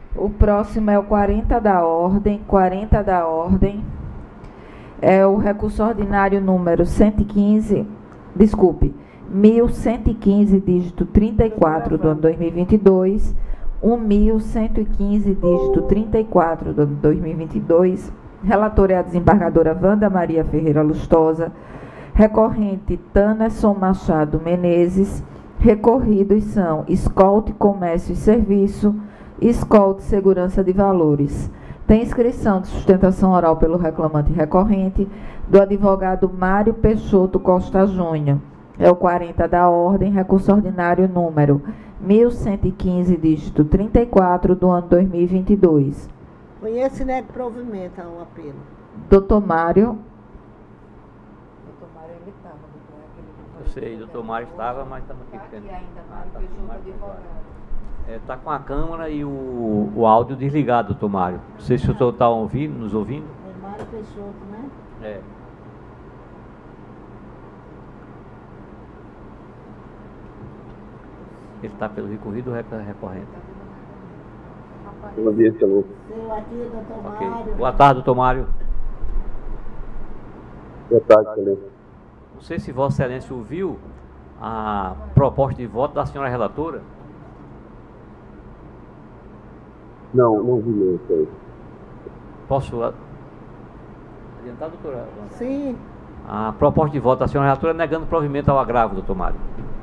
O próximo é o 40 da ordem. 40 da ordem é o recurso ordinário número 115, desculpe, 1115, dígito 34 do ano 2022, 1115, dígito 34 do ano 2022. Relatora é a desembargadora Wanda Maria Ferreira Lustosa. Recorrente Tanerson Machado Menezes. Recorridos são Escolte Comércio e Serviço, Escolte Segurança de Valores. Tem inscrição de sustentação oral pelo reclamante recorrente do advogado Mário Peixoto Costa Júnior. É o 40 da ordem, recurso ordinário número 1115, dígito 34 do ano 2022. Conhece, né, que provimenta o apelo. Doutor Mário. Eu sei, doutor Mário estava, mas estamos aqui. Está aqui ainda, Mário Peixoto, advogado. Está com a câmera e o áudio desligado, doutor Mário. Não sei se o senhor está ouvindo, nos ouvindo. É Mário Peixoto, né? É. Ele está pelo recorrido ou recorrente? Bom dia, senhor. Seu aqui, doutor Ok. Mário. Boa tarde, doutor Mário. Boa tarde, excelência. Não sei se Vossa Excelência ouviu a proposta de voto da senhora relatora. Não vi não, senhor. Posso adiantar, doutora? Sim. A proposta de voto da senhora relatora negando provimento ao agravo, doutor Mário.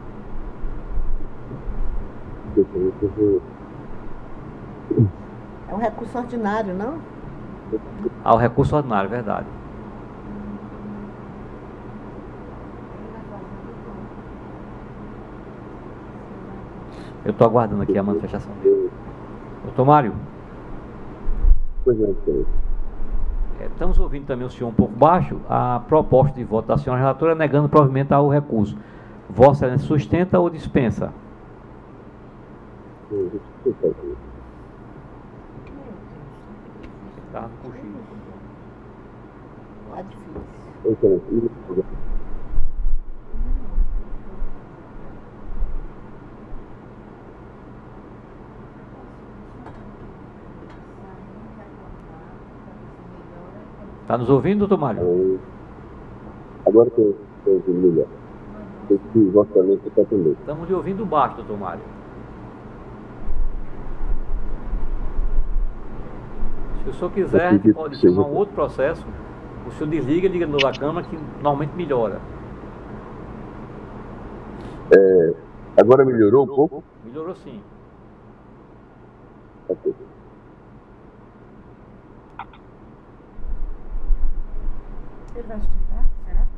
É um recurso ordinário, não? Ao recurso ordinário, verdade. Eu estou aguardando aqui a manifestação dele. Doutor Mário, Pois não, senhor. estamos ouvindo também o senhor um pouco baixo a proposta de voto da senhora relatora negando provimento ao recurso. Vossa Excelência sustenta ou dispensa? Tá no cochilo. Tá difícil. Excelência. Está nos ouvindo, doutor Mário? Agora que eu estou ouvindo melhor. Eu que Vossa Excelência está também. Estamos lhe ouvindo baixo, doutor Mário. Se o senhor quiser, a gente pode chamar um outro processo. O senhor desliga e liga de novo a câmera, que normalmente melhora. Agora melhorou um pouco? Melhorou sim. Ok. Ele vai sustentar? Será?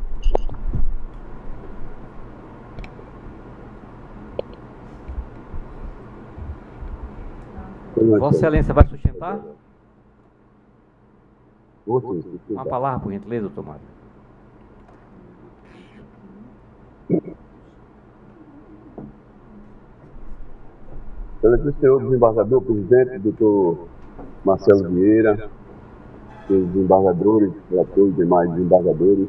Vossa Excelência vai sustentar? Vou sim, Uma palavra, por gentileza, doutor Mário. Excelência, senhor desembargador, presidente, doutor Marcelo Vieira, os desembargadores, relatores, demais desembargadores,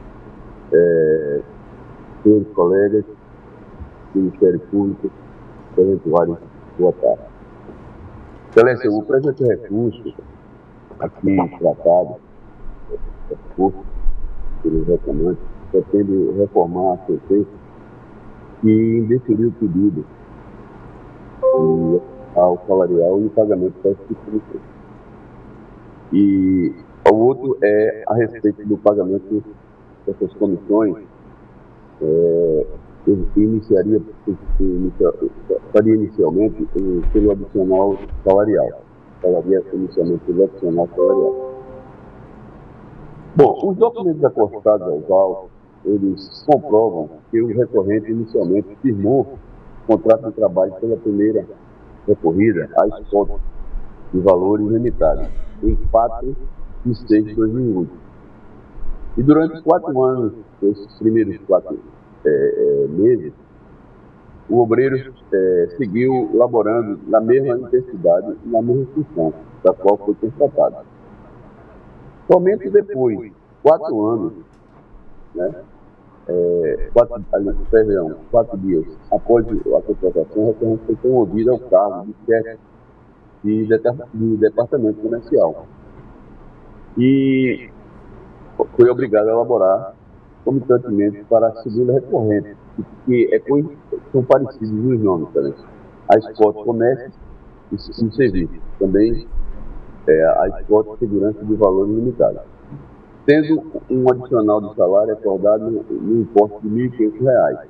senhores colegas, Ministério Público, eventuários, boa tarde. Excelência, o presente recurso aqui tratado, posto pelos reclamantes, pretende reformar a sentença que indeferiu o pedido ao salarial e o pagamento das subscrições. E o outro é a respeito do pagamento dessas comissões, faria inicialmente pelo adicional salarial. Falaria inicialmente pelo adicional salarial. Bom, os documentos acostados aos autos, eles comprovam que o recorrente inicialmente firmou contrato de trabalho pela primeira recorrida às contas de valores limitados, em 4 de 6 de 2008. E durante 4 anos, esses primeiros 4 meses, o obreiro seguiu laborando na mesma intensidade e na mesma função da qual foi contratado. Somente depois, 4 anos, né, 4 dias após a contratação, o recorrente foi promovido ao cargo de chefe de departamento comercial. E foi obrigado a elaborar comitantemente para a segunda recorrente, são parecidos os nomes também. A Spot Comércio e Serviço, também a Spot Segurança de Valores Limitados, tendo um adicional de salário acordado no importe de R$ 1.500.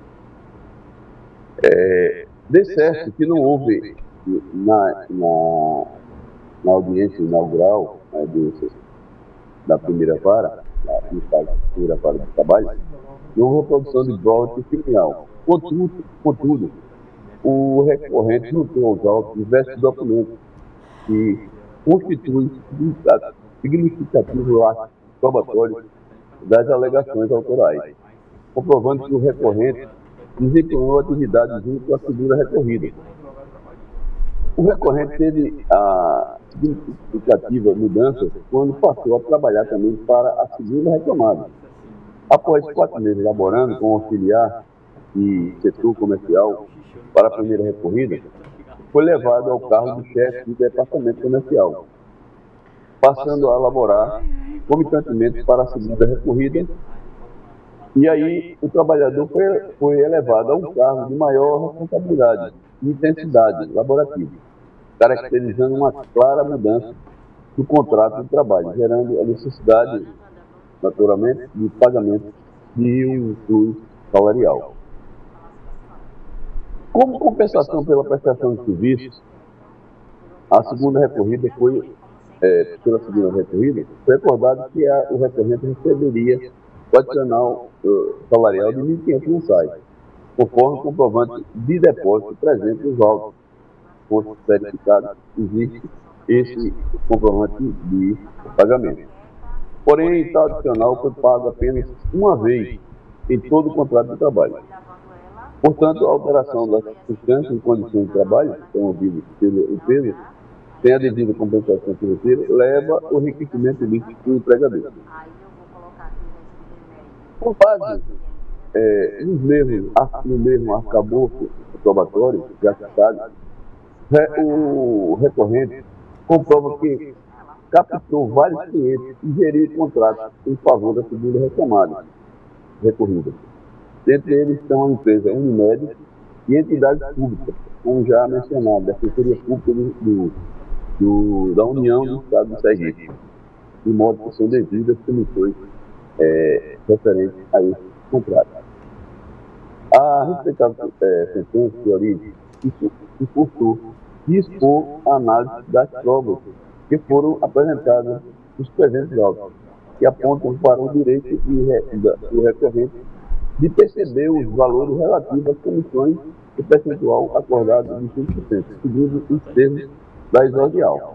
De certo que não houve na audiência inaugural da primeira vara, primeira vara de trabalho, não houve produção de prova testemunhal. Contudo, o recorrente juntou aos autos diversos documentos que constituem significativo ato probatório das alegações autorais, comprovando que o recorrente desempenhou atividade junto à segunda recorrida. O recorrente teve a significativa mudança quando passou a trabalhar também para a segunda reclamada. Após 4 meses laborando com auxiliar e setor comercial para a primeira recorrida, foi levado ao cargo de chefe do departamento comercial, passando a laborar comitantemente para a segunda recorrida. E aí o trabalhador foi elevado a um cargo de maior responsabilidade e intensidade laborativa, caracterizando uma clara mudança do contrato de trabalho, gerando a necessidade, naturalmente, de pagamento de um plus salarial. Como compensação pela prestação de serviços, a segunda recorrida foi acordado que o recorrente receberia o adicional salarial de R$ 1.500 mensais, conforme comprovante de depósito presente nos autos. Ponto verificado, existe esse comprovante de pagamento. Porém, tal adicional foi pago apenas uma vez em todo o contrato de trabalho. Portanto, a alteração das circunstâncias e condições de trabalho, promovidas pelo peso, sem a devida compensação financeira, leva ao enriquecimento ilícito do empregador. Com base no mesmo arcabouço probatório, já citado, o recorrente comprova que captou vários clientes e geriu contratos em favor da segunda recorrida. Dentre eles estão a empresa Unimed e entidades públicas, como já mencionado, da Assessoria Pública da União do Estado do Sergipe, de modo que são devidas comissões referentes a esse contrato. A respeitada sentença de origem impulsou e expor a análise das provas que foram apresentadas nos presentes autos, que apontam para o direito do recorrente de perceber os valores relativos às comissões e percentual acordado de 5%, segundo os termos da exordial.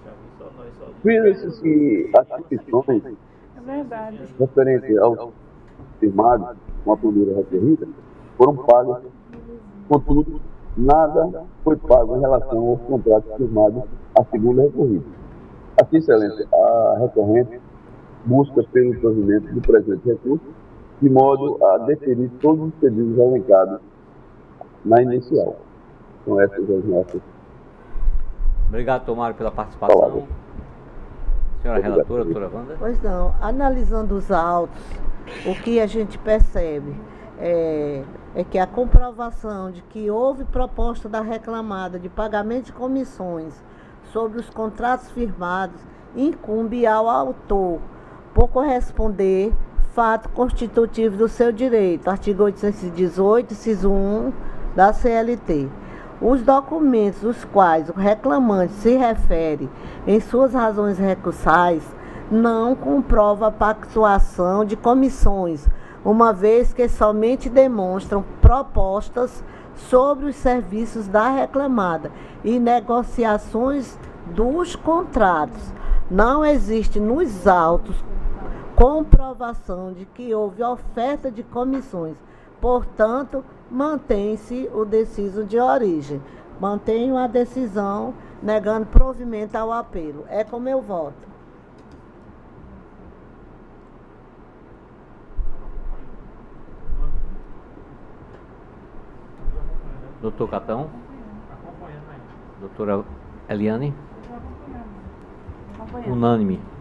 Visa-se que as instituições referentes aos firmados com a primeira recorrida foram pagas, contudo, nada foi pago em relação aos contratos firmados à segunda recorrida. Assim, excelência, a recorrente busca pelo provimento do presente recurso, de modo a deferir todos os pedidos elencados na inicial. São essas as nossas. Obrigado, Tomário, pela participação. Palavra. Senhora relatora, doutora Wanda. Pois não, analisando os autos, o que a gente percebe é que a comprovação de que houve proposta da reclamada de pagamento de comissões sobre os contratos firmados incumbe ao autor, por corresponder fato constitutivo do seu direito, artigo 818, inciso 1 da CLT. Os documentos os quais o reclamante se refere em suas razões recursais não comprova a pactuação de comissões, uma vez que somente demonstram propostas sobre os serviços da reclamada e negociações dos contratos. Não existe nos autos comprovação de que houve oferta de comissões. Portanto, mantém-se o deciso de origem. Mantenho a decisão negando provimento ao apelo. É como eu voto. Doutor Catão. Doutora Eliane? Unânime.